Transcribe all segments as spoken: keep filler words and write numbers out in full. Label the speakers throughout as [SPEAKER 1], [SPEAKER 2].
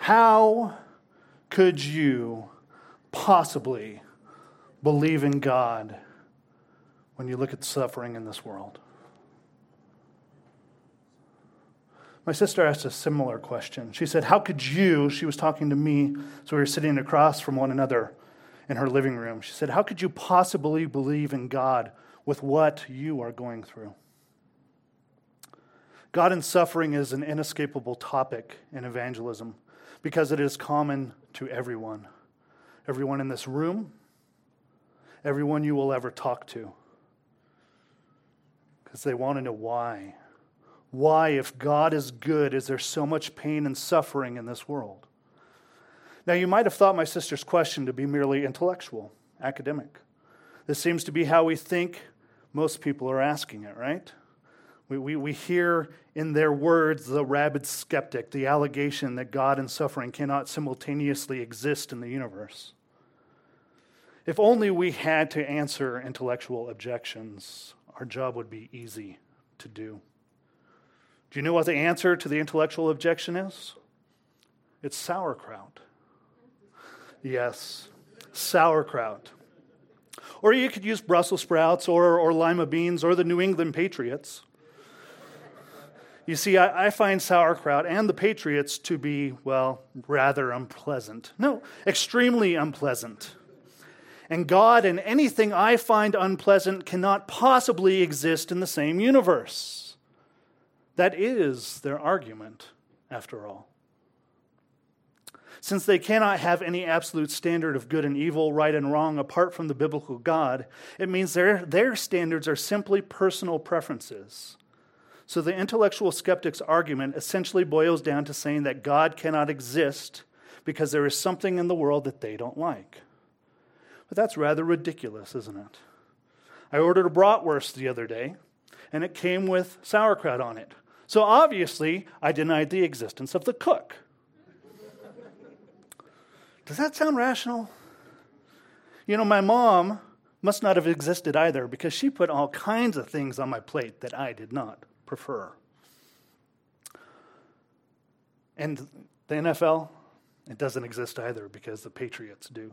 [SPEAKER 1] How could you possibly believe in God when you look at suffering in this world? My sister asked a similar question. She said, how could you, she was talking to me, so we were sitting across from one another in her living room. She said, how could you possibly believe in God with what you are going through? God and suffering is an inescapable topic in evangelism because it is common to everyone. Everyone in this room, everyone you will ever talk to. Because they want to know why. Why, if God is good, is there so much pain and suffering in this world? Now, you might have thought my sister's question to be merely intellectual, academic. This seems to be how we think most people are asking it, right? We, we, we hear in their words the rabid skeptic, the allegation that God and suffering cannot simultaneously exist in the universe. If only we had to answer intellectual objections, our job would be easy to do. Do you know what the answer to the intellectual objection is? It's sauerkraut. Yes, sauerkraut. Or you could use Brussels sprouts or, or lima beans or the New England Patriots. You see, I, I find sauerkraut and the Patriots to be, well, rather unpleasant. No, extremely unpleasant. And God and anything I find unpleasant cannot possibly exist in the same universe. That is their argument, after all. Since they cannot have any absolute standard of good and evil, right and wrong, apart from the biblical God, it means their, their standards are simply personal preferences. So the intellectual skeptic's argument essentially boils down to saying that God cannot exist because there is something in the world that they don't like. But that's rather ridiculous, isn't it? I ordered a bratwurst the other day, and it came with sauerkraut on it. So obviously, I denied the existence of the cook. Does that sound rational? You know, my mom must not have existed either because she put all kinds of things on my plate that I did not prefer. And the N F L, it doesn't exist either because the Patriots do.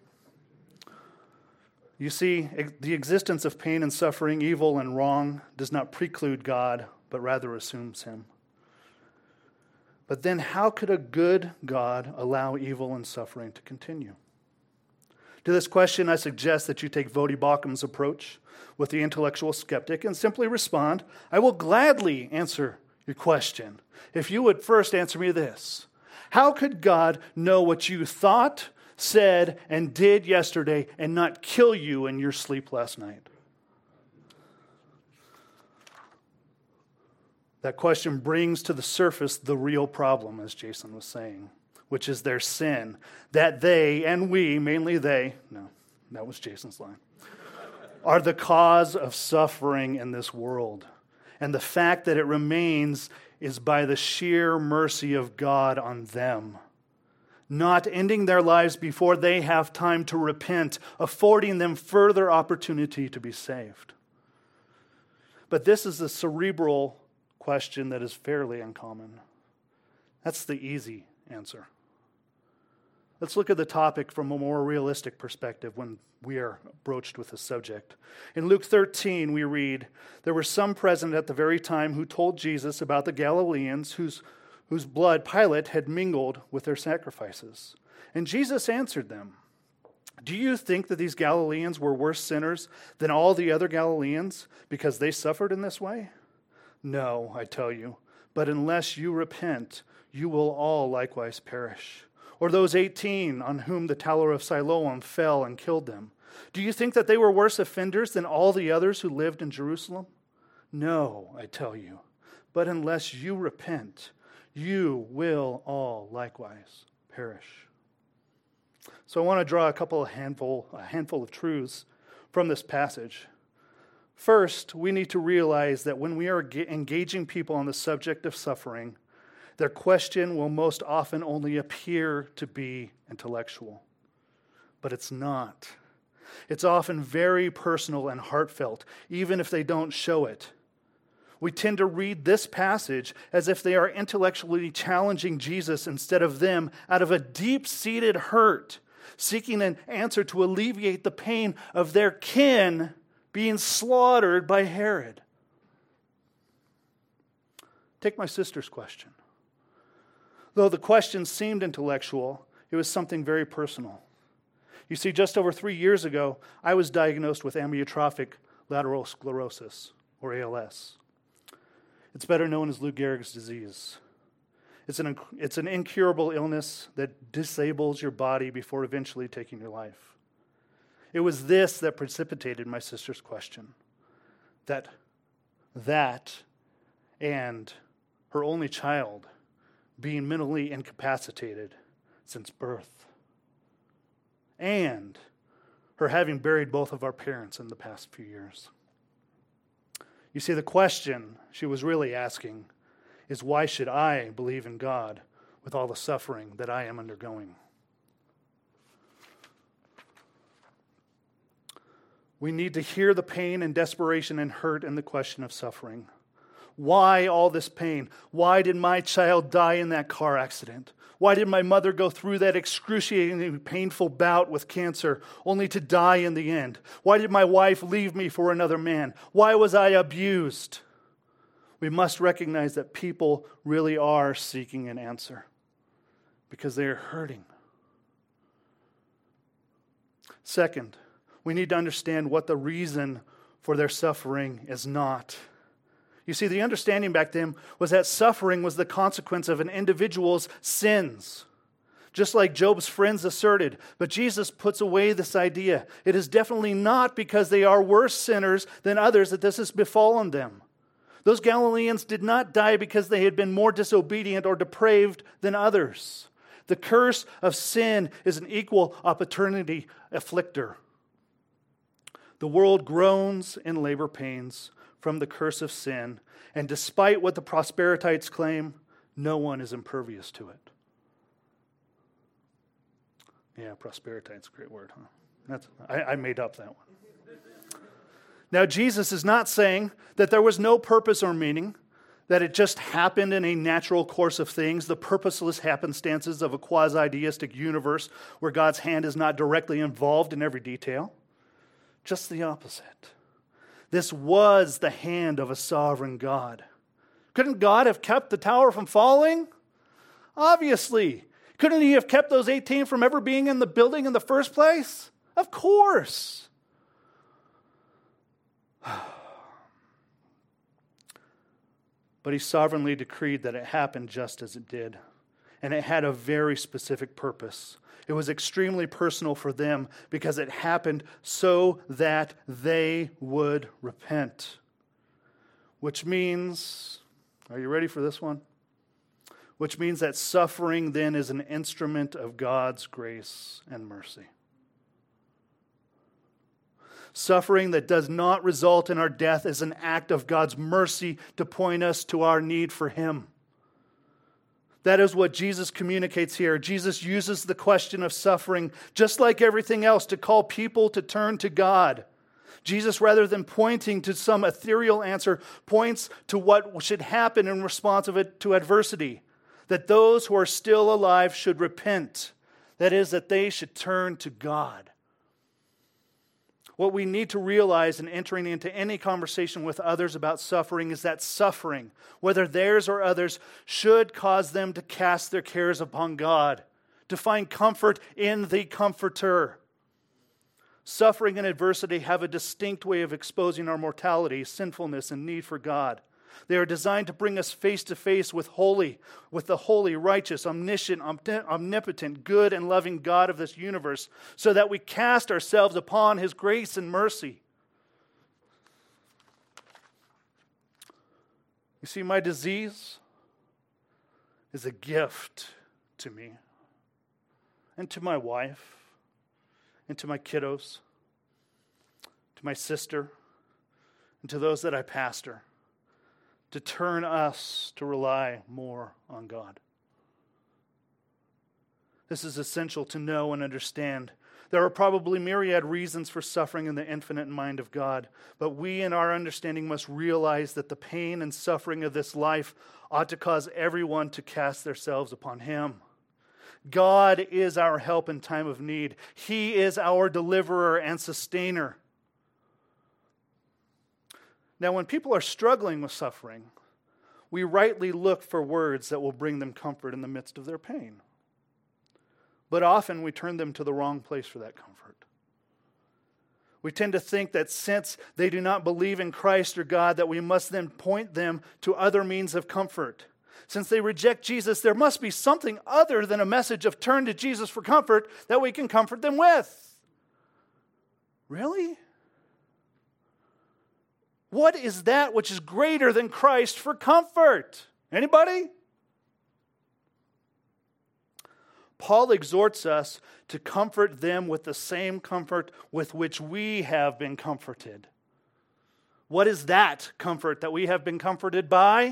[SPEAKER 1] You see, the existence of pain and suffering, evil and wrong, does not preclude God, but rather assumes him. But then how could a good God allow evil and suffering to continue? To this question, I suggest that you take Voddie Baucham's approach with the intellectual skeptic and simply respond, I will gladly answer your question if you would first answer me this. How could God know what you thought, said, and did yesterday and not kill you in your sleep last night? That question brings to the surface the real problem, as Jason was saying, which is their sin, that they and we, mainly they, no, that was Jason's line, are the cause of suffering in this world. And the fact that it remains is by the sheer mercy of God on them, not ending their lives before they have time to repent, affording them further opportunity to be saved. But this is the cerebral question that is fairly uncommon. That's the easy answer. Let's look at the topic from a more realistic perspective when we are broached with this subject. In Luke thirteen, we read, there were some present at the very time who told Jesus about the Galileans whose, whose blood Pilate had mingled with their sacrifices. And Jesus answered them, do you think that these Galileans were worse sinners than all the other Galileans because they suffered in this way? No, I tell you, but unless you repent, you will all likewise perish. Or those eighteen on whom the Tower of Siloam fell and killed them. Do you think that they were worse offenders than all the others who lived in Jerusalem? No, I tell you, but unless you repent, you will all likewise perish. So I want to draw a couple of handful, a handful of truths from this passage. First, we need to realize that when we are engaging people on the subject of suffering, their question will most often only appear to be intellectual. But it's not. It's often very personal and heartfelt, even if they don't show it. We tend to read this passage as if they are intellectually challenging Jesus instead of them out of a deep-seated hurt, seeking an answer to alleviate the pain of their kin being slaughtered by Herod. Take my sister's question. Though the question seemed intellectual, it was something very personal. You see, just over three years ago, I was diagnosed with amyotrophic lateral sclerosis, or A L S. It's better known as Lou Gehrig's disease. It's an, it's an incurable illness that disables your body before eventually taking your life. It was this that precipitated my sister's question. That, that and her only child being mentally incapacitated since birth. And her having buried both of our parents in the past few years. You see, the question she was really asking is, why should I believe in God with all the suffering that I am undergoing? We need to hear the pain and desperation and hurt in the question of suffering. Why all this pain? Why did my child die in that car accident? Why did my mother go through that excruciatingly painful bout with cancer only to die in the end? Why did my wife leave me for another man? Why was I abused? We must recognize that people really are seeking an answer because they are hurting. Second, we need to understand what the reason for their suffering is not. You see, the understanding back then was that suffering was the consequence of an individual's sins, just like Job's friends asserted. But Jesus puts away this idea. It is definitely not because they are worse sinners than others that this has befallen them. Those Galileans did not die because they had been more disobedient or depraved than others. The curse of sin is an equal opportunity afflictor. The world groans in labor pains from the curse of sin, and despite what the Prosperitites claim, no one is impervious to it. Yeah, Prosperitites, great word, huh? That's I, I made up that one. Now, Jesus is not saying that there was no purpose or meaning, that it just happened in a natural course of things, the purposeless happenstances of a quasi-deistic universe where God's hand is not directly involved in every detail. Just the opposite. This was the hand of a sovereign God. Couldn't God have kept the tower from falling? Obviously. Couldn't he have kept those eighteen from ever being in the building in the first place? Of course. But he sovereignly decreed that it happened just as it did. And it had a very specific purpose. It was extremely personal for them because it happened so that they would repent. Which means, are you ready for this one? Which means that suffering then is an instrument of God's grace and mercy. Suffering that does not result in our death is an act of God's mercy to point us to our need for Him. That is what Jesus communicates here. Jesus uses the question of suffering, just like everything else, to call people to turn to God. Jesus, rather than pointing to some ethereal answer, points to what should happen in response of it to adversity. That those who are still alive should repent. That is, that they should turn to God. What we need to realize in entering into any conversation with others about suffering is that suffering, whether theirs or others, should cause them to cast their cares upon God, to find comfort in the Comforter. Suffering and adversity have a distinct way of exposing our mortality, sinfulness, and need for God. They are designed to bring us face to face with holy, with the holy, righteous, omniscient, omnipotent, good, and loving God of this universe, so that we cast ourselves upon His grace and mercy. You see, my disease is a gift to me, and to my wife, and to my kiddos, to my sister, and to those that I pastor, to turn us to rely more on God. This is essential to know and understand There are probably myriad reasons for suffering in the infinite mind of God, but we in our understanding must realize that the pain and suffering of this life ought to cause everyone to cast themselves upon Him. God is our help in time of need. He is our deliverer and sustainer. Now, when people are struggling with suffering, we rightly look for words that will bring them comfort in the midst of their pain. But often we turn them to the wrong place for that comfort. We tend to think that since they do not believe in Christ or God, that we must then point them to other means of comfort. Since they reject Jesus, there must be something other than a message of turn to Jesus for comfort that we can comfort them with. Really? What is that which is greater than Christ for comfort? Anybody? Paul exhorts us to comfort them with the same comfort with which we have been comforted. What is that comfort that we have been comforted by?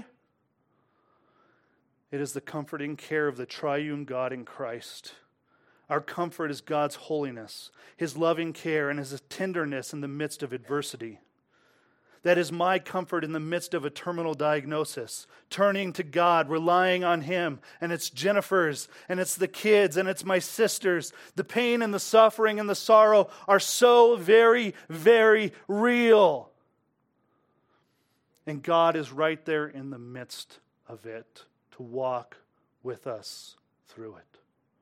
[SPEAKER 1] It is the comforting care of the triune God in Christ. Our comfort is God's holiness, His loving care, and His tenderness in the midst of adversity. That is my comfort in the midst of a terminal diagnosis, turning to God, relying on Him. And it's Jennifer's, and it's the kids, and it's my sisters. The pain and the suffering and the sorrow are so very, very real. And God is right there in the midst of it to walk with us through it.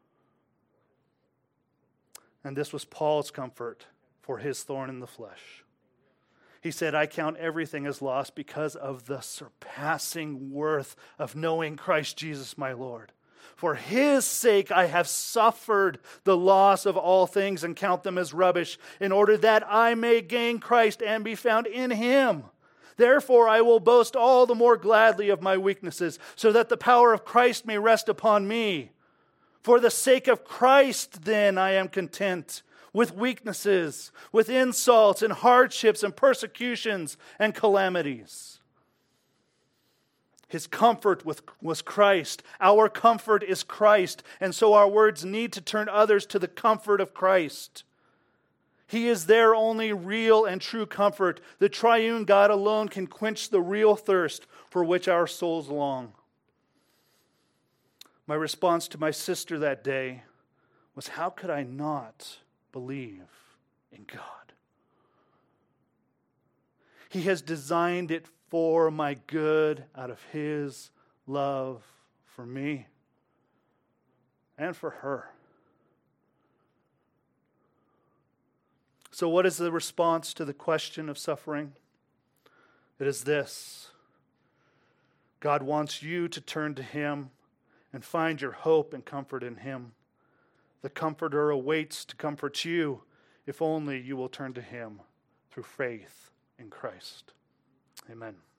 [SPEAKER 1] And this was Paul's comfort for his thorn in the flesh. He said, I count everything as lost because of the surpassing worth of knowing Christ Jesus my Lord. For His sake I have suffered the loss of all things and count them as rubbish, in order that I may gain Christ and be found in Him. Therefore I will boast all the more gladly of my weaknesses, so that the power of Christ may rest upon me. For the sake of Christ, then, I am content with weaknesses, with insults and hardships and persecutions and calamities. His comfort with, was Christ. Our comfort is Christ. And so our words need to turn others to the comfort of Christ. He is their only real and true comfort. The triune God alone can quench the real thirst for which our souls long. My response to my sister that day was, how could I not believe in God? He has designed it for my good out of His love for me and for her. So what is the response to the question of suffering? It is this: God wants you to turn to Him and find your hope and comfort in Him. The Comforter awaits to comfort you if only you will turn to Him through faith in Christ. Amen.